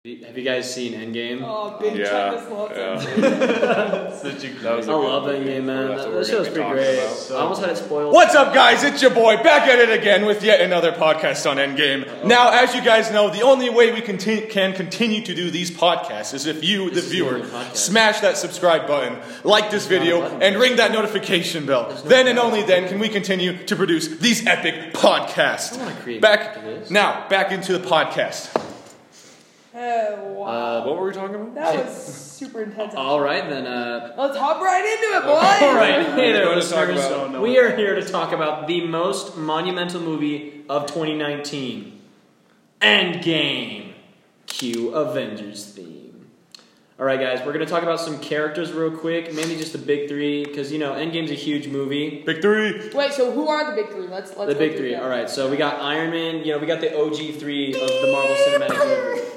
Have you guys seen Endgame? Oh, big Travis loves it. I love Endgame, man. That show's pretty great. I almost had it spoiled. What's up, guys? It's your boy, back at it again with yet another podcast on Endgame. Now, as you guys know, the only way we can continue to do these podcasts is if you, the viewer, smash that subscribe button, like this video, and ring that notification bell. Then and only then can we continue to produce these epic podcasts. Back into the podcast. Oh, wow. What were we talking about? That was super intense. All right, then. Let's hop right into it, boys. All right. Hey there, listeners. We are here to talk about the most monumental movie of 2019. Endgame. Cue Avengers theme. All right, guys, we're going to talk about some characters real quick. Mainly just the big three, because, you know, Endgame's a huge movie. Big three. Wait, so who are the big three? Let's the big three. All right, so we got Iron Man. You know, we got the OG three of the Marvel Cinematic Universe.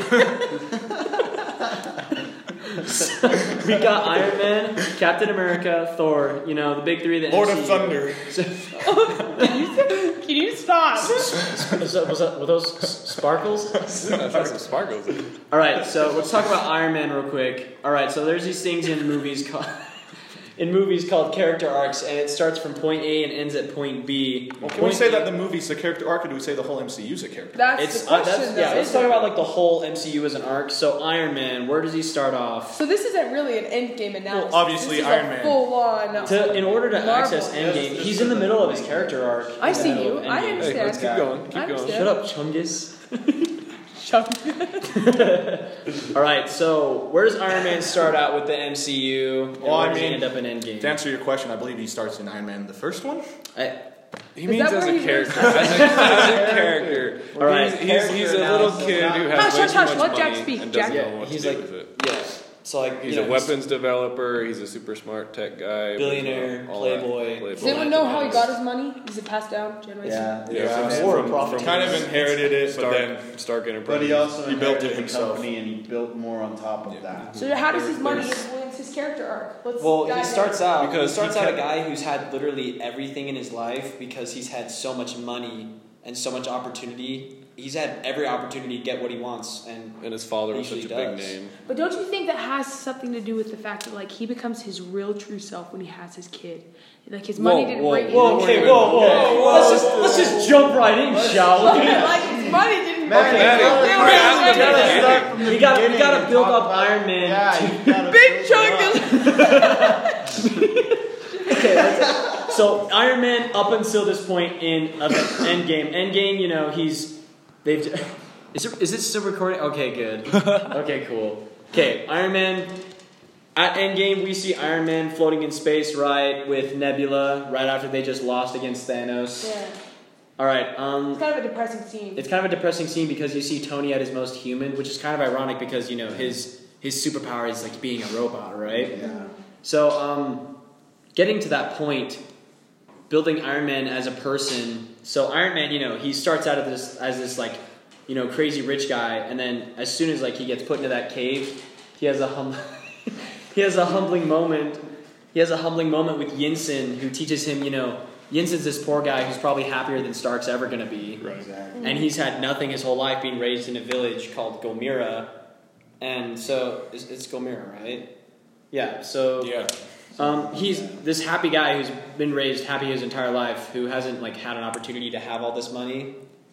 We got Iron Man, Captain America, Thor. You know, the big three. The Lord MCU. of Thunder. Can you stop? Were those sparkles? That's some sparkles. All right, so let's talk about Iron Man real quick. All right, so there's these things in movies called character arcs, and it starts from point A and ends at point B. Well, can we say that the movie's a character arc, or do we say the whole MCU's a character arc? That's the question. Let's talk about like the whole MCU as an arc. So Iron Man, where does he start off? So this isn't really an Endgame analysis. Well, obviously this is Iron a Man. Full-on. In order to Marvel. access Endgame, he's in the middle of his character arc. I see you. Endgame. I understand. Hey, let's keep going. I understand. Shut up, Chungus. Chungus. All right, so where does Iron Man start out with the MCU? And where does he end up in Endgame? To answer your question, I believe he starts in Iron Man, the first one. He means that as where a he character. lives? As a character. All right. He's a little kid who has way too Hush, much let money Jack speak, and doesn't Jack. know what He's to do like- with it. Yeah. So like He's a weapons developer. He's a super smart tech guy. Billionaire, all that playboy. Does anyone know how he got his money? Is it passed down generation? From Kind of inherited it, but then Stark Enterprise. But he also He built it inherited the himself. company and he built more on top of that. So how does his money influence his character arc? Let's Well, dive he in. starts out Because a guy who's had literally everything in his life because he's had so much money and so much opportunity. He's had every opportunity to get what he wants, and And his father was such a usually big does. name. But don't you think that has something to do with the fact that like he becomes his real true self when he has his kid? Like his money didn't break him. Whoa. Let's just jump right in, shall we? Like his money didn't Maddie, We gotta build up Iron Man. Big chunk So Iron Man, up until this point in Endgame, you know, is it still recording? Okay, good. Okay, cool. Okay, Iron Man. At Endgame, we see Iron Man floating in space, right, with Nebula, right after they just lost against Thanos. Yeah. All right. It's kind of a depressing scene. It's kind of a depressing scene because you see Tony at his most human, which is kind of ironic because, you know, his superpower is like being a robot, right? Yeah. So, getting to that point, building Iron Man as a person. So Iron Man, you know, he starts out as this like, you know, crazy rich guy, and then as soon as like he gets put into that cave, he has a humbling moment. He has a humbling moment with Yinsen, who teaches him, you know, Yinsen's this poor guy who's probably happier than Stark's ever going to be. Right. Exactly. And he's had nothing his whole life, being raised in a village called Gomira. And so, it's Gomira, right? Yeah, so... Yeah. He's this happy guy who's been raised happy his entire life, who hasn't like had an opportunity to have all this money.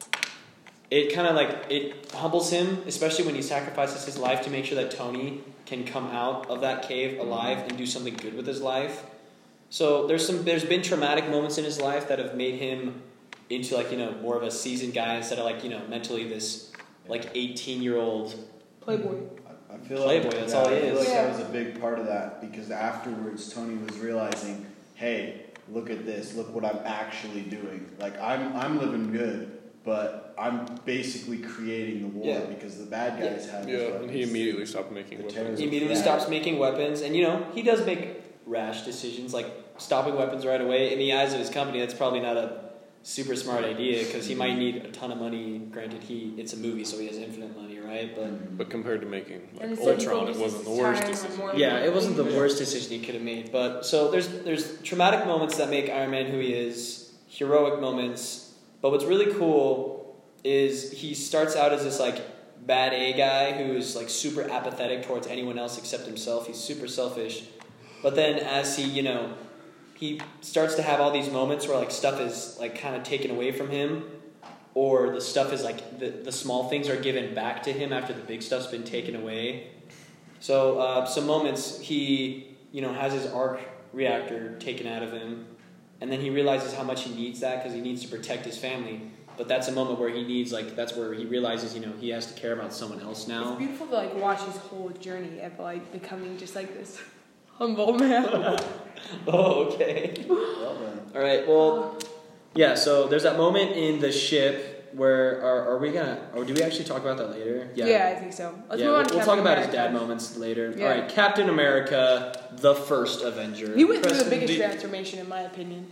It kind of like, it humbles him, especially when he sacrifices his life to make sure that Tony can come out of that cave alive and do something good with his life. So there's been traumatic moments in his life that have made him into like, you know, more of a seasoned guy instead of like, you know, mentally this like 18-year-old Playboy. I feel Playboy, like, that's all he I feel is. like Yeah. that was a big part of that because afterwards Tony was realizing, hey, look at this, look what I'm actually doing. Like I'm living good, but I'm basically creating the war because the bad guys have. Yeah, these and he weapons. immediately stopped making weapons. terrorists. He immediately stops making weapons, and you know, he does make rash decisions like stopping weapons right away. In the eyes of his company, that's probably not a super smart idea because he might need a ton of money. Granted, it's a movie, so he has infinite money, right? But compared to making And like instead he Ultron, it focuses wasn't the his worst time on decision. more Yeah, it wasn't the money. worst decision he could have made. But so there's traumatic moments that make Iron Man who he is, heroic moments. But what's really cool is he starts out as this like bad A guy who's like super apathetic towards anyone else except himself. He's super selfish. But then as he starts to have all these moments where like stuff is like kind of taken away from him, or the stuff is like the small things are given back to him after the big stuff's been taken away. So some moments he has his arc reactor taken out of him, and then he realizes how much he needs that because he needs to protect his family. But that's a moment where he needs that's where he realizes he has to care about someone else now. It's beautiful to like watch his whole journey of like becoming just like this humble man. Oh, okay. Well done. All right. Well, yeah. So there's that moment in the ship where are we gonna? Or do we actually talk about that later? Yeah, I think so. Let's move on to we'll Captain talk about America. his dad moments later. Yeah. All right, Captain America, the first Avenger. He went through the Preston, biggest transformation in my opinion.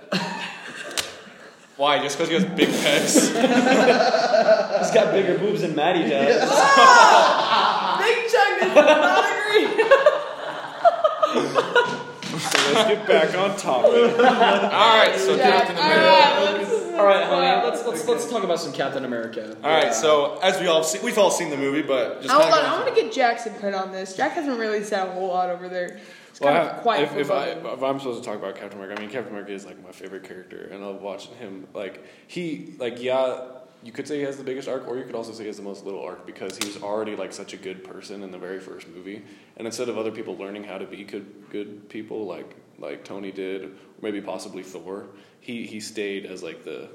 Why? Just because he has big pecs? He's got bigger boobs than Maddie does. Big Chunk does not agree. So let's get back on topic. Alright, so Captain America. All right, honey. Let's talk about some Captain America. Alright, so as we've all seen the movie, but just Hold kinda on, going I want to get Jackson put on this. Jack hasn't really said a whole lot over there. It's Well, kind of quiet. if for I'm supposed to talk about Captain America, I mean, Captain America is like my favorite character, and I love watching him. You could say he has the biggest arc, or you could also say he has the most little arc because he was already like such a good person in the very first movie, and instead of other people learning how to be good people like Tony did, or maybe possibly Thor, he stayed as like the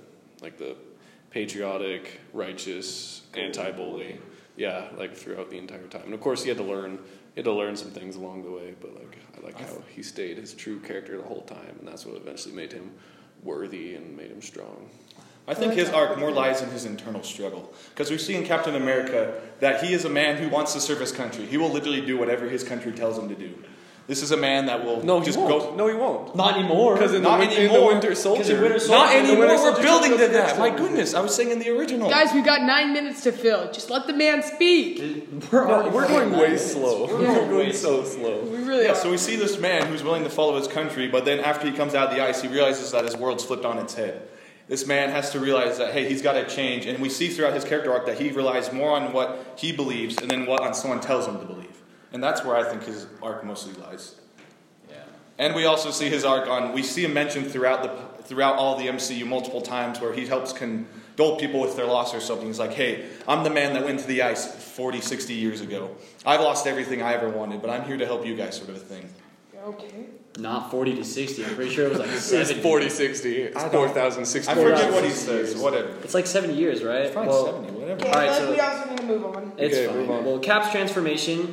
patriotic, righteous, anti-bully. Yeah, like throughout the entire time, and of course he had to learn some things along the way, but like I like how he stayed his true character the whole time, and that's what eventually made him worthy and made him strong. I think his arc more lies in his internal struggle. Because we see in Captain America that he is a man who wants to serve his country. He will literally do whatever his country tells him to do. This is a man that will No, he just won't. go. No, he won't. Not anymore. Because in Not the anymore. Winter Soldier. Not anymore. Winter We're Soldier building to took that. the My next goodness, I was saying in the original. Guys, we've got 9 minutes to fill. Just let the man speak. We're going way slow. We're going so slow. We really Yeah, are. so we see this man who's willing to follow his country, but then after he comes out of the ice, he realizes that his world's flipped on its head. This man has to realize that, hey, he's got to change. And we see throughout his character arc that he relies more on what he believes and then what someone tells him to believe. And that's where I think his arc mostly lies. Yeah. And we also see his arc we see him mentioned throughout all the MCU multiple times where he helps condole people with their loss or something. He's like, hey, I'm the man that went to the ice 40, 60 years ago. I've lost everything I ever wanted, but I'm here to help you guys, sort of a thing. Okay. Not 40 to 60. I'm pretty sure it was like It's 70. 40, 60. It's 4,060. I forget Yeah. what he says, whatever. It's like 70 years, right? Fine, Well, 70, whatever. Okay, All right, but so- we also need to move on. It's Okay, fine. move on. Well, Cap's transformation.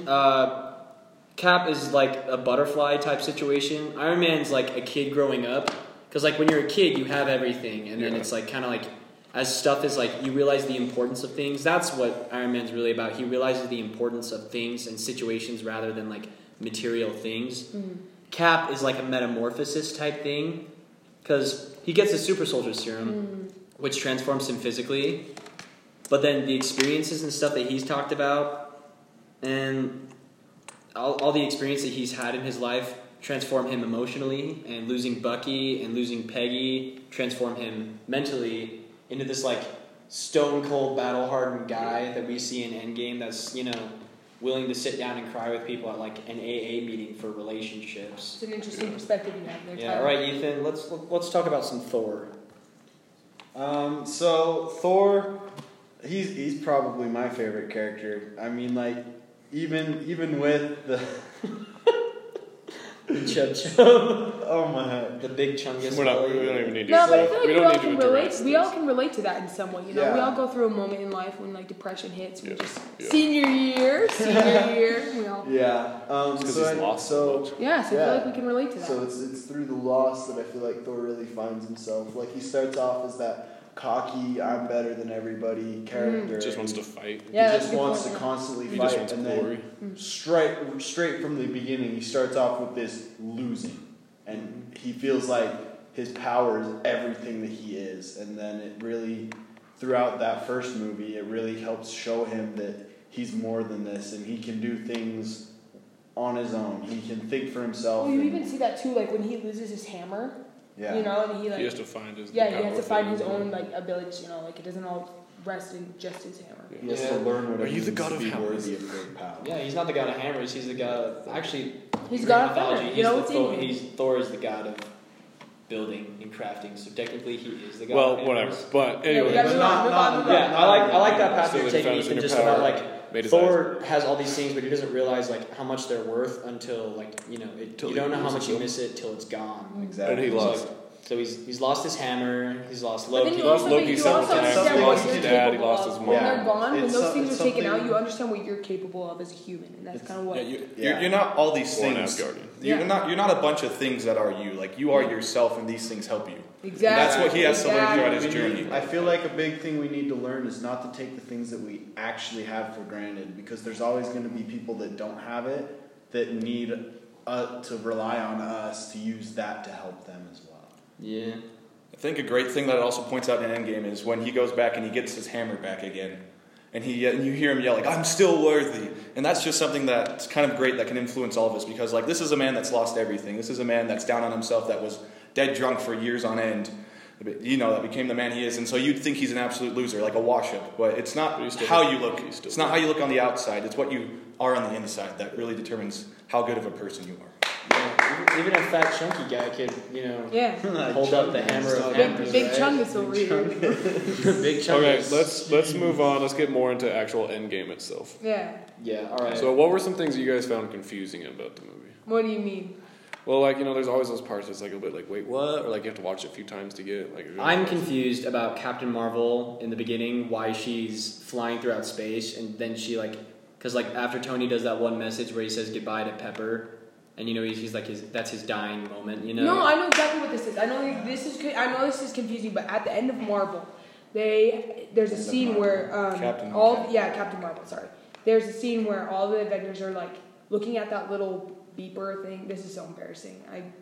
Cap is like a butterfly type situation. Iron Man's like a kid growing up. Because like when you're a kid, you have everything. And then Yeah. it's like kind of like as stuff is like you realize the importance of things. That's what Iron Man's really about. He realizes the importance of things and situations rather than like material things. Cap is like a metamorphosis type thing. Because he gets a super soldier serum, which transforms him physically. But then the experiences and stuff that he's talked about, and all the experience that he's had in his life transform him emotionally, and losing Bucky and losing Peggy transform him mentally into this like stone cold battle hardened guy that we see in Endgame that's, willing to sit down and cry with people at like an AA meeting for relationships. It's an interesting perspective you have there. Yeah, Tyler. all right, Ethan, let's talk about some Thor. So Thor, he's probably my favorite character. I mean, like even with the Chub Chub. oh my, The big chungus We don't belly. even need to. No, but I feel like we we don't all need to can address relate. We this. all can relate to that in some way. We Yeah. all go through a moment in life when like depression hits. We Yeah. just Yeah. senior year. We all. yeah. Because he's lost so much. Yeah, so I feel like we can relate to that. So it's through the loss that I feel like Thor really finds himself. Like he starts off as that cocky, I'm better than everybody character. Just wants to fight. Yeah, he that's just a good wants point, to yeah. constantly He fight, just wants and glory. then straight from the beginning, he starts off with this losing, and he feels like his power is everything that he is, and then it really, throughout that first movie, it really helps show him that he's more than this, and he can do things on his own. He can think for himself. Well, you and- even see that too, like when he loses his hammer. yeah. And he like He has to find his he power has to find his thing. own like abilities. Like it doesn't all resting just his hammer. He has to learn what Are it you the means god to of be hammers? worthy of great power. Yeah, he's not the god of hammers. He's the god of actually. He's Greek god of mythology. thunder. He's You know the what's Thor, in him? Thor is the god of building and crafting. So technically, he is the god. Well, of whatever. hammers. But Yeah, anyway, we gotta move on, move on, move on. Yeah, I like that path So you're they taking, found his Ethan. inner Just power, about like made his Thor has all these things, but he doesn't realize like how much they're worth until like you Till you he don't know how loses much you them. miss it till it's gone. Exactly. And he So, lost. So he's lost his hammer. He's lost But then Loki. you He lost also, Loki you several also times. understand He what lost you're his dad, he capable lost of. his When mom. they're gone, when It's those so- things it's are taken something- out, you understand what you're capable of as a human, and that's kind of what. You're not all these Or an things. Asgardian. You're Yeah. not a bunch of things that are you. Like you are yourself, and these things help you. Exactly. And that's what he has to learn throughout his Exactly. journey. I feel like a big thing we need to learn is not to take the things that we actually have for granted, because there's always going to be people that don't have it that need to rely on us to use that to help them as well. Yeah. I think a great thing that it also points out in Endgame is when he goes back and he gets his hammer back again, and you hear him yell like, "I'm still worthy," and that's just something that's kind of great that can influence all of us, because like this is a man that's lost everything. This is a man that's down on himself, that was dead drunk for years on end. That became the man he is, and so you'd think he's an absolute loser, like a wash-up. But it's not how you look. It's not how you look on the outside. It's what you are on the inside that really determines how good of a person you are. Yeah, even a fat chunky guy could, Yeah. hold up the hammer of hammers. Big right? Chungus over here. Big chunky. Okay, let's move on. Let's get more into actual Endgame itself. Yeah. Yeah. All right. So, what were some things that you guys found confusing about the movie? What do you mean? Well, like there's always those parts that's like a bit like, wait, what? Or like you have to watch it a few times to get like. I'm confused about Captain Marvel in the beginning, why she's flying throughout space, and then she because after Tony does that one message where he says goodbye to Pepper, and he's like that's his dying moment, No, I know exactly what this is. I know this is confusing, but at the end of Marvel, there's a scene where Captain Marvel. Sorry, there's a scene where all the Avengers are like looking at that little beeper thing. This is so embarrassing.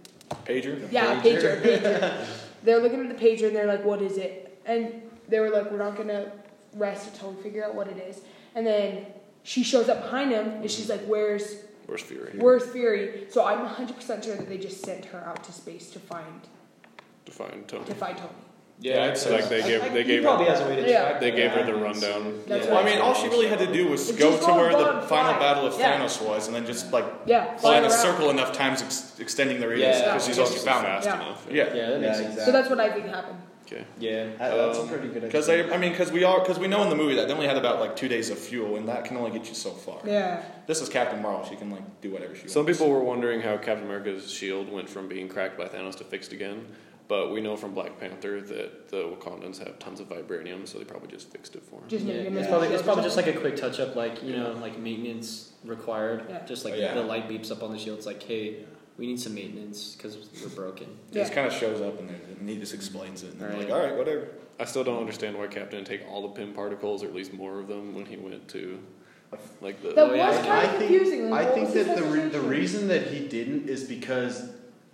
Pager? Yeah, pager. They're looking at the pager and they're like, "What is it?" And they were like, "We're not gonna rest until we figure out what it is." And then she shows up behind him and she's like, "Where's Fury? Where's Fury?" So I'm 100% sure that they just sent her out to space to find To find Tony. Tony. Yeah, So like they he gave probably her. has a way to Yeah. track. They gave her that. the rundown. That's Well, I right. mean, all she really had to do was It's go just to where go the and final fly. battle of Yeah. Thanos was, and then just Yeah, fly in a around. circle enough times, extending the radius Yeah. because she's already found it. fast Yeah. enough. Yeah, Yeah, that makes sense. exactly. So that's what I think happened. Okay. Yeah. That's a pretty good because explanation. we know in the movie that they only had about 2 days of fuel, and that can only get you so far. Yeah. This is Captain Marvel; she can do whatever she Some wants. people were wondering how Captain America's shield went from being cracked by Thanos to fixed again, but we know from Black Panther that the Wakandans have tons of vibranium, so they probably just fixed it for him. Just Yeah, maybe it's probably just like a quick touch up, like maintenance required. Yeah. Just Oh, yeah. the light beeps up on the shield. It's like, hey, we need some maintenance because we're broken. It just kind of shows up, and he just explains it, and they're Right. like, "All right, whatever." I still don't understand why Captain didn't take all the Pym particles, or at least more of them, when he went to like the. That yeah, was kind of confusing. I What think was his that the hesitation? reason that he didn't is because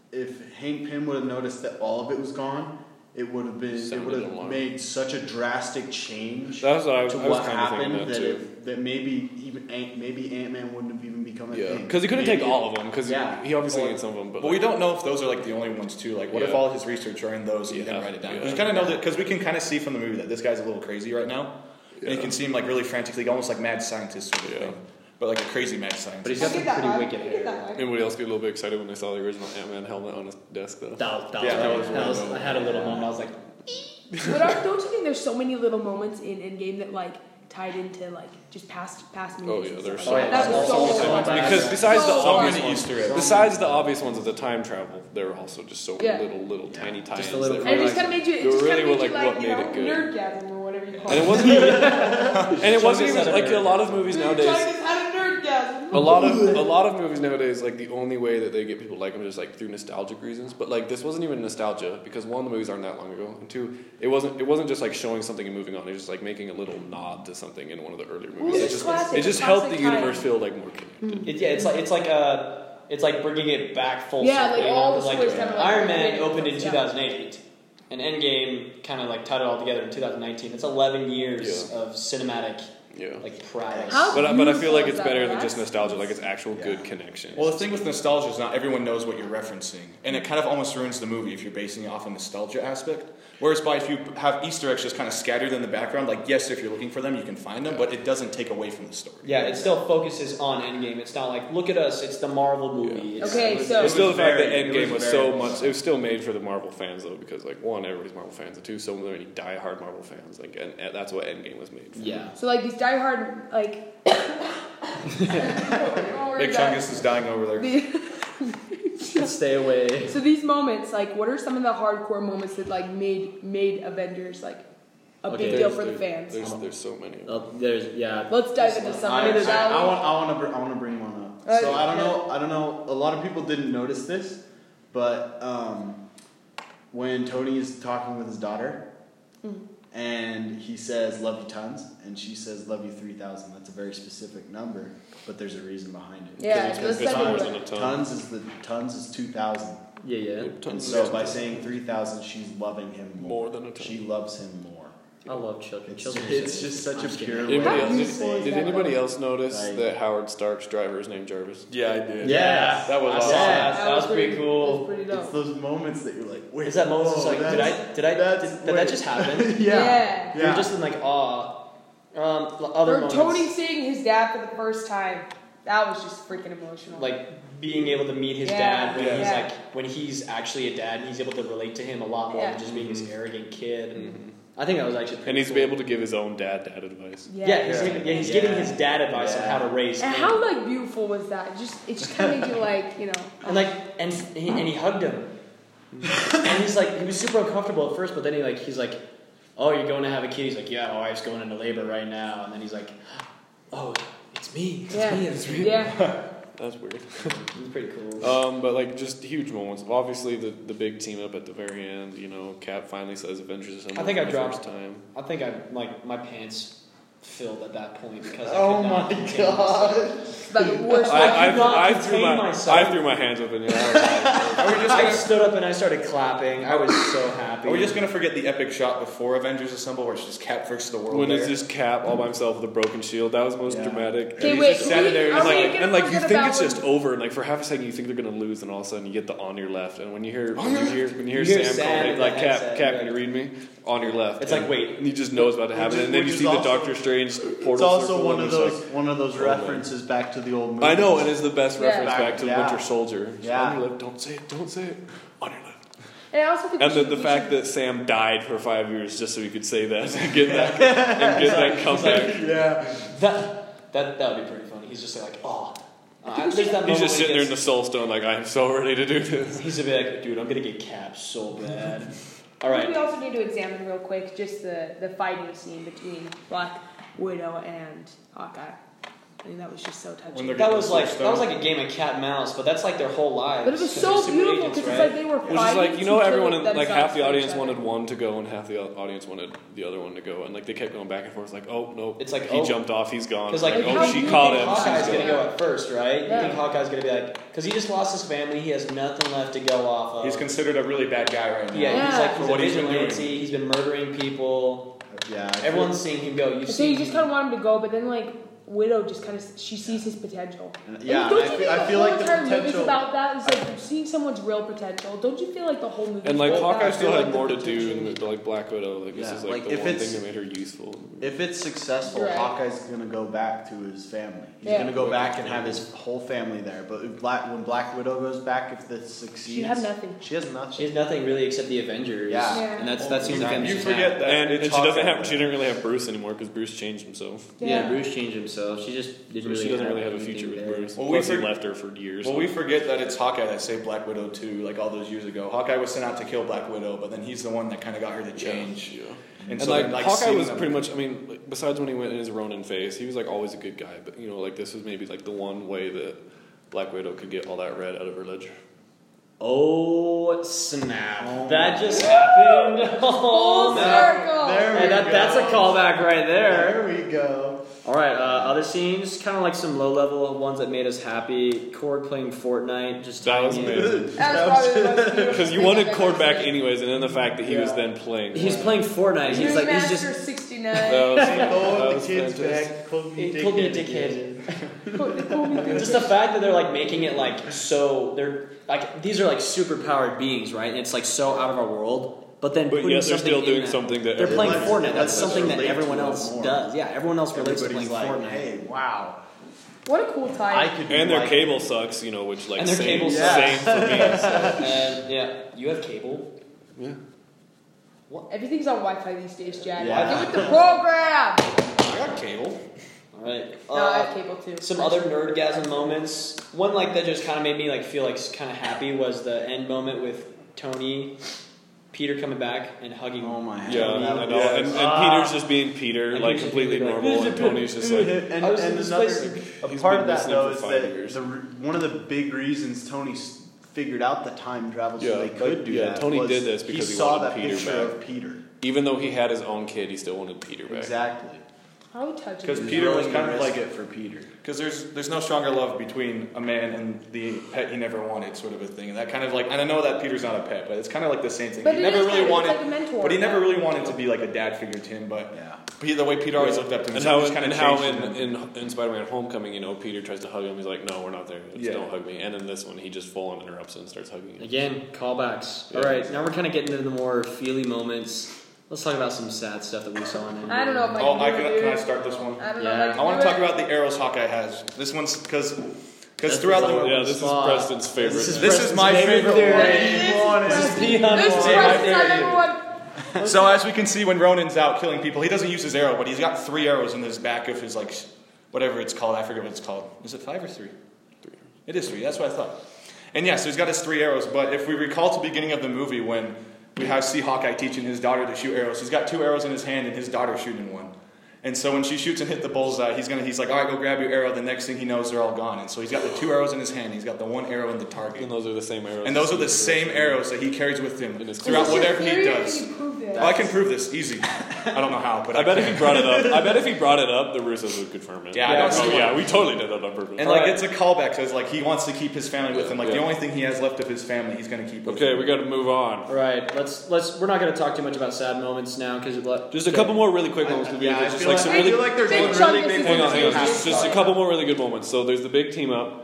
if Hank Pym would have noticed that all of it was gone, it would have Sounded alarm. made such a drastic change That's what I to was what kind of thinking happened that too. that maybe Ant-Man wouldn't have even become a Yeah, thing. because he couldn't Maybe take all of them, because Yeah. he obviously ate some of them. But But we don't know if those are the only ones too. Like, what if Yeah. all his research are in those and he didn't write it down? Yeah. We kind of know that because we can kind of see from the movie that this guy's a little crazy right now, and he Yeah. can seem really frantic, almost like mad scientist sort of Yeah. thing, but like a crazy mad scientist. But he's I got get some that pretty vibe. wicked I get hair. that vibe. Anybody else get a little bit excited when they saw the original Ant-Man helmet on his desk, though? Yeah, I had a little moment. I was like, But don't you think there's so many little moments in Endgame that tied into just past movies? Oh, yeah, and there's stuff so like much. that? That was so So much. much. Because besides the So obvious much. many Easter eggs. besides the obvious ones of the time travel, there were also just so Yeah. little tiny tie-ins. Just a little- that And it were just kind of made you. It They just really kind of were made you what made it good. nerdgasm or whatever you call And it. it wasn't even, and it wasn't even Just like a lot of movies nowadays. Just had a nerdgasm. A lot of movies nowadays, the only way that they get people to like them is just through nostalgic reasons. But this wasn't even nostalgia, because one, the movies aren't that long ago, and two, it wasn't just showing something and moving on. It was just making a little nod to something in one of the earlier movies. Ooh, It it's just classic, it just it's helped the classic universe tie-in. feel more connected. it's like bringing it back full Yeah, circle. all the 'cause, stories kind of Iron Man related opened in yeah. 2008, and Endgame kind of tied it all together in 2019. It's 11 years of cinematic Yeah. like pride. How But I feel like beautiful it's is better that? than just That's- nostalgia. Like it's actual good connection. Well, the thing with nostalgia is not everyone knows what you're referencing, and it kind of almost ruins the movie if you're basing it off a nostalgia aspect. Whereas if you have Easter eggs just kind of scattered in the background, like yes, if you're looking for them, you can find them, but it doesn't take away from the story. Yeah, it still focuses on Endgame. It's not like, look at us, it's the Marvel movie. It's, Okay, so- It's still the fact that very- it Endgame was was so very- much. It was still made for the Marvel fans though, because like one, everybody's Marvel fans, and two, so many diehard Marvel fans. Like, and that's what Endgame was made for. Yeah. So like these diehard like. Big Chungus is dying over there. Stay away. So these moments, like, what are some of the hardcore moments that like made Avengers like a Okay, big deal for the fans? There's so many. There's, yeah. Let's dive into some. I of it. want to bring one up. Oh, So I yeah. don't know. A lot of people didn't notice this, but when Tony is talking with his daughter, and he says "love you tons," and she says "love you 3,000." That's a very specific number, but there's a reason behind it. Yeah, Because let's it's dive more into than it. a ton. Tons is 2,000, Yeah, yeah. and Tons so is by saying 3,000, she's loving him more than a ton. She loves him more. I love children. It's, Children it's just such a I'm pure kidding. way How to beautiful say is Did that anybody though? else notice Like- that Howard Stark's driver is named Jarvis? Yeah, I did. Yeah. That was I awesome. saw that was pretty That cool. was pretty It's dope. those moments that you're like, wait, Is that moment just whoa, like, did that's- that just happen? yeah. You're just in like awe. Other For moments, Tony seeing his dad for the first time, that was just freaking emotional. like being able to meet his Yeah, dad when he's yeah. like when he's actually a dad, and he's able to relate to him a lot more Yeah. than just being this arrogant kid. And I think that was actually pretty And he's cool. be able to give his own dad advice. Yeah, he's giving his dad advice on Yeah. how to raise And him. how like beautiful was that? It just kind of made you like, you know. And he hugged him. And he's like, he was super uncomfortable at first, but then he's like, oh, you're going to have a kid? He's like, yeah, my wife's going into labor right now. And then he's like, oh, it's me. It's me. Yeah. That's weird. It's pretty cool. But like just huge moments. Obviously, the big team up at the very end. You know, Cap finally says Avengers Assemble I think for I the dropped- first time. I think my pants filled at that point because I Oh could not my contain God. myself. It's about the worst. I could not I contain myself. I threw my hands up in the air. I stood up and I started clapping. I was so happy. Are we just gonna forget the epic shot before Avengers Assemble, where it's just Cap versus the world? When there? it's just Cap all by himself with a broken shield, that was most Yeah. dramatic. Okay, And wait. he's just standing there, and, are it's we like, gonna and like you forget think about it's when- just over, and like for half a second you think they're gonna lose, and all of a sudden you get the on your left, and when you hear You hear Sam Sam calling in like the Cap, headset, Cap, you're can you like- read me? On your left. It's and like, wait. he just knows about to happen, and then you Which is see the also- Doctor Strange portal. It's also circle, one and of it's those like, references back to the old movie. I know, and it's the best Yeah. reference back to Yeah. Winter Soldier. Yeah. On your left, don't say it, on your left. And I also think And we the should- fact that Sam died for 5 years just so he could say that and get that comeback. Yeah. that would be pretty funny. He's just like, oh. There's that He's moment just when sitting there in the gets- Soul Stone like, I am so ready to do this. He's gonna be like, dude, I'm gonna get capped so bad. All I think we right. also need to examine real quick just the fighting scene between Black Widow and Hawkeye. I think that was just so touching. When they're That was like Stone. a game of cat and mouse, but that's like their whole lives. But it was 'cause so they're super beautiful agents, because it's right? like they were Which is fighting. like, you know, to kill everyone, in, like themselves half the for audience each other. wanted one to go and half the audience wanted the other one to go. And like they kept going back and forth like, oh, no. It's like, he oh. jumped off, he's gone. Because like, Like, oh, how she do you caught think him. Hawkeye's she's gonna go at first, right? Yeah. You think Hawkeye's gonna be like, because he just lost his family, he has nothing left to go off of. He's considered a really bad guy right now. yeah, he's like For he's what a he's been doing. vigilante. He's been murdering people. Yeah. Everyone's seeing him go. You So see, you just kind of want him to go, but then like Widow just kind of she sees his potential. Yeah, And don't I you feel- think I feel the like whole the entire movie's potential- about that? It's like seeing someone's real potential. Don't you feel like the whole movie? And like is about Hawkeye that? still feel had like the more to potential- do than like Black Widow. Like this Yeah, is like like, the if one it's- thing that made her useful. If it's successful, Right. Hawkeye's gonna go back to his family. He's Yeah. gonna go back and have his whole family there. But if when Black Widow goes back, if this succeeds, She had nothing. She has nothing. she has nothing really except the Avengers. Yeah. Yeah. and that's the only thing You she's forget had. that. And it's she doesn't Hawkeye. have. She didn't really have Bruce anymore because Bruce changed himself. Yeah, Bruce changed himself. She just didn't She doesn't really have a anything future with there. Bruce. Well, Plus we he for- left her for years. Well, we forget that it's Hawkeye that saved Black Widow too, like all those years ago. Hawkeye was sent out to kill Black Widow, but then he's the one that kind of got her to change. Yeah. And, And so like, then, like Hawkeye seeing was them- pretty much. I mean, like, besides when he went in his Ronin phase, he was like always a good guy. But you know, like this was maybe like the one way that Black Widow could get all that red out of her ledger. Oh snap! That just happened. Oh Full man! circle. There Hey, we that's a go. callback right there. There we go. All right, other scenes, kind of like some low-level ones that made us happy. Korg playing Fortnite, just That was tying in. amazing. That's probably the most beautiful Because you thing wanted I've Cord ever back seen. anyways, and then the fact that he was then playing. He's playing Fortnite. He's like, he's Remaster just 69. 69. That was, that Throw was the kids fantastic. back. Call me It called me a dickhead. dickhead. Just the fact that they're like making it like so they're like these are like super powered beings, right? And it's like so out of our world. But then But putting yet they're something still in doing that- something that they're playing everyone- Fortnite. That's Let's something that relate everyone to it else more. does. Yeah, everyone else relates to playing Everybody's like, Fortnite. hey, wow. What a cool I type. could be And their like- cable sucks, you know, which like And their same, cable same sucks. for me. So. And yeah, you have cable. Yeah. Everything's on Wi-Fi these days, Jack. Yeah. Get with the program. I got cable. All right. No, I have cable too. Some other nerdgasm moments. One like that just kind of made me like feel like kind of happy was the end moment with Tony, Peter coming back and hugging. Oh my Yeah, God. I know. And Peter's just being Peter, And like he's just completely being like, normal, and Tony's just like, And, I was in and this another place- a He's part been of that listening though for is 5 that years. one of the big reasons Tony figured out the time travel so Yeah, they could like, do yeah, that. Tony was did this because he he saw wanted that Peter picture back. of Peter. even though he had his own kid, he still wanted Peter back. Exactly. How touching. Because is Peter that? was kind of risk like it for Peter. Because there's no stronger love between a man and the pet he never wanted, sort of a thing. And that kind of like, and I know that Peter's not a pet, but it's kind of like the same thing. But he it never is really kind of- wanted, it's like a mentor, but he never yeah. really wanted to be like a dad figure to him. But Yeah. the way Peter always looked up to him, And so how, it just kind and of how changed him. in Spider-Man Homecoming, you know, Peter tries to hug him. He's like, "No, we're not there. Just Yeah. don't hug me." And in this one, he just full on interrupts and starts hugging him. Again, callbacks. Yeah. All right, now we're kind of getting into the more feely moments. Let's talk about some sad stuff that we saw in I don't know if I Oh, can do it, can I dude. start this one? I don't know Yeah. if I can I want do to talk it. about the arrows Hawkeye has. This one's because That's throughout the the Yeah, this is Preston's favorite. This is, This is Preston's my favorite theory. one. This is Peon This one. is my Preston's theory. number one. So as we can see, when Ronan's out killing people, he doesn't use his arrow, but he's got 3 arrows in his back of his like whatever it's called. I forget what it's called. Is it 5 or 3? 3. It is 3. That's what I thought. And yeah, so he's got his 3 arrows. But if we recall to the beginning of the movie when we see Hawkeye teaching his daughter to shoot arrows, he's got 2 arrows in his hand and his daughter's shooting one. And so when she shoots and hit the bullseye, he's like, all right, go grab your arrow. The next thing he knows, they're all gone. And so he's got the 2 arrows in his hand. He's got the 1 arrow in the target. And those are the same arrows. And those are the same arrows that he carries with him In his throughout Is this your whatever he theory, or does. can you prove this? Oh, I can prove this easy. I don't know how, but I bet can. if he brought it up, the Russos would confirm it. Yeah, I don't see oh, why. yeah, we totally did that on purpose. And like it's a callback, so it's like he wants to keep his family with him. Like the Yeah. only thing he has left of his family, he's going to keep with Okay, him. we got to move on. All right, let's. We're not going to talk too much about sad moments now because Just a couple more really quick moments. Yeah, I just feel like like, some I really. feel like there's Big one chunk really is big the Hang on, one. just a couple more really good moments. So there's the big team up.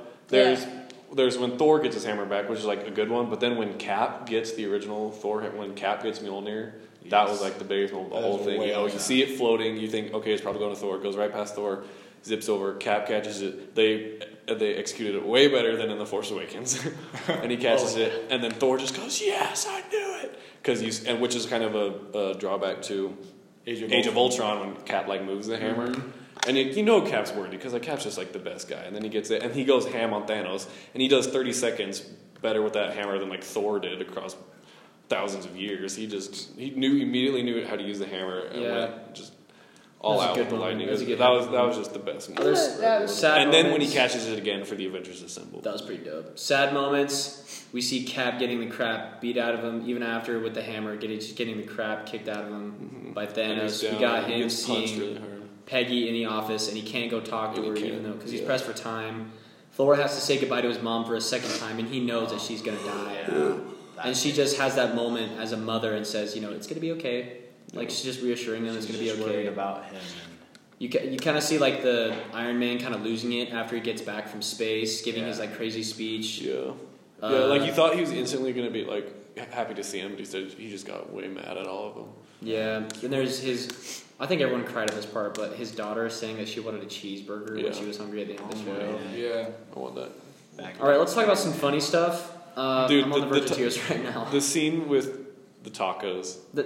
There's when Thor gets his hammer back, which is like a good one. But then when Cap gets the original Thor, when Cap gets Mjolnir, that was like the biggest moment of the That whole was thing. way You know, you awesome. see it floating, you think, okay, it's probably going to Thor. It goes right past Thor, zips over. Cap catches it. They executed it way better than in The Force Awakens, and he catches it, and then Thor just goes, "Yes, I knew it," which is kind of a drawback to Age of Ultron when Cap like moves the hammer. And you know Cap's worthy because like Cap's just like the best guy, and then he gets it and he goes ham on Thanos, and he does 30 seconds better with that hammer than like Thor did across thousands of years. He immediately knew how to use the hammer and Yeah. went just all That's a out good with the moment. lightning. That's a good That moment. was just the best. Other That was- sad And then when he moments. catches it again for the Avengers Assemble. That was pretty dope. Sad moments. We see Cap getting the crap beat out of him, even after with the hammer, getting the crap kicked out of him by And he's Thanos. We down, got and he him gets punched seeing really hard. Peggy in the office, and he can't go talk to And her he even can't, though because he's yeah. pressed for time. Thor has to say goodbye to his mom for a second time, and he knows that she's gonna die. And she just has that moment as a mother and says, it's gonna be okay. Like she's just reassuring him it's gonna be She's just worried okay. about him. You kind of see like the Iron Man kind of losing it after he gets back from space, giving his like crazy speech. Yeah. Yeah, like you thought he was instantly going to be like happy to see him, but he said he just got way mad at all of them. Yeah, then there's his. I think everyone cried at this part, but his daughter saying that she wanted a cheeseburger Yeah. when she was hungry at the end of the show. Yeah. I want that. All right, let's talk about some funny stuff. Dude, I'm on the verge the of tears right now. The scene with the tacos. The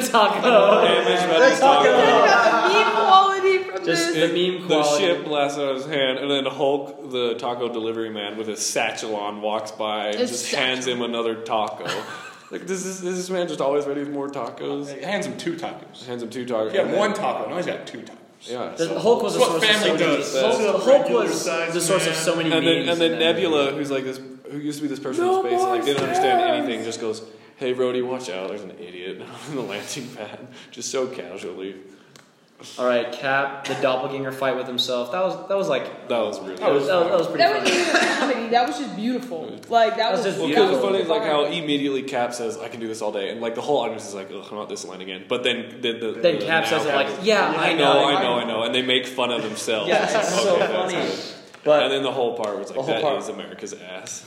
taco. Image about his taco. The meme quality from Just this. the meme The quality. shit blasts out of his hand, and then Hulk, the taco delivery man, with his satchel on, walks by and His just satchel. hands him another taco. Like, is this man just always ready for more tacos? He hands him 2 tacos. Hands him 2 tacos. He had and then- 1 taco. No, he's got 2 tacos. Yeah. The Hulk was a That's source what of so family many. does. Hulk was the source of so many And memes. then in that Nebula, movie. who's like this, who used to be this person No in space, and like more didn't understand fans. anything, just goes, "Hey, Rhodey, watch out! There's an idiot on the landing pad," just so casually. All right, Cap, the doppelganger fight with himself. That was like That was really. that was pretty That funny. wasn't even a comedy. That was just beautiful. Like that was just Well, beautiful. because the funny is like how fun. immediately Cap says, "I can do this all day," and like the whole audience is like, "Ugh, not this line again." But then Then Cap says it like, yeah, I know, and they make fun of themselves. Yeah, It's it's like, so okay, that's funny. good. But And then the whole part was The like, whole "That part- is America's ass."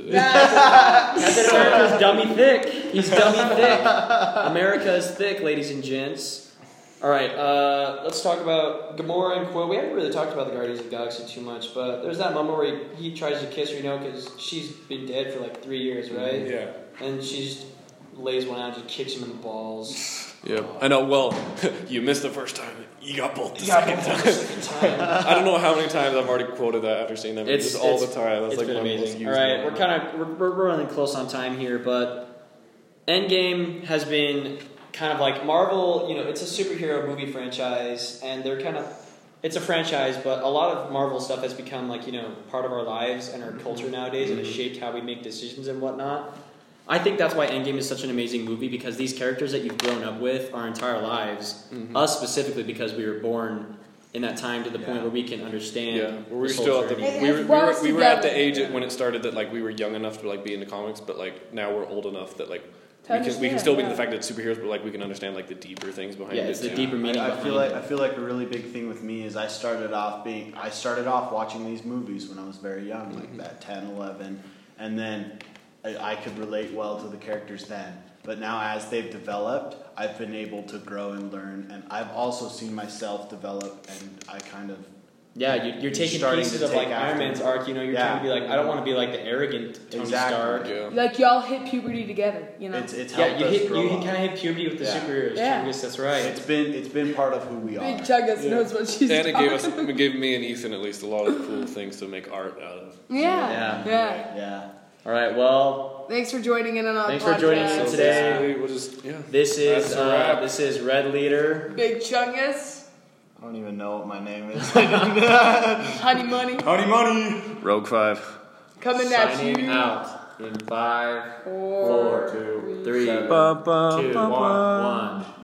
that's America's dummy thick. He's dummy thick. America is thick, ladies and gents. All right, let's talk about Gamora and Quill. We haven't really talked about the Guardians of the Galaxy too much, but there's that moment where he tries to kiss her, because she's been dead for like 3 years, right? Yeah. And she just lays one out and just kicks him in the balls. Yep. I know. Well, you missed the first time. You got both the second time. I don't know how many times I've already quoted that after seeing that movie. Just all the time. That's It's like been my most amazing. used All right, one. we're running close on time here, but Endgame has been kind of like Marvel. It's a superhero movie franchise, and they're it's a franchise, but a lot of Marvel stuff has become like part of our lives and our culture nowadays, and has shaped how we make decisions and whatnot. I think that's why Endgame is such an amazing movie, because these characters that you've grown up with our entire lives, us specifically, because we were born in that time to the point where we can understand. Yeah, we were this whole still at the journey. we were at the age when it started that like we were young enough to like be into comics, but like now we're old enough that like we can still be in the fact that it's superheroes, but like we can understand like the deeper things behind it. it's the too. deeper meaning. I feel behind like a really big thing with me is I started off watching these movies when I was very young, like that 10, 11, and then I could relate well to the characters then. But now as they've developed, I've been able to grow and learn, and I've also seen myself develop, and I kind of you're taking starting pieces to of take like Iron after. Man's arc. You're trying to be like, I don't want to be like the arrogant Tony Stark. Yeah. Like y'all hit puberty together, it's Yeah, helped you us grow up. kind of hit puberty with the Yeah. superheroes. Yeah. Chungus, that's right. It's been part of who we are. Big Chungus knows what she's And it talking gave me and Ethan at least a lot of cool things to make art out of. Yeah. Yeah. All right, well, Thanks for joining in on our Thanks podcast. for joining in So today. basically, we'll just this is That's a wrap. this is Red Leader. Big Chungus, I don't even know what my name is. Honey Money, Honey money. Rogue 5. coming at Signing you. out in 5, 4, 4, 3, 2, 1.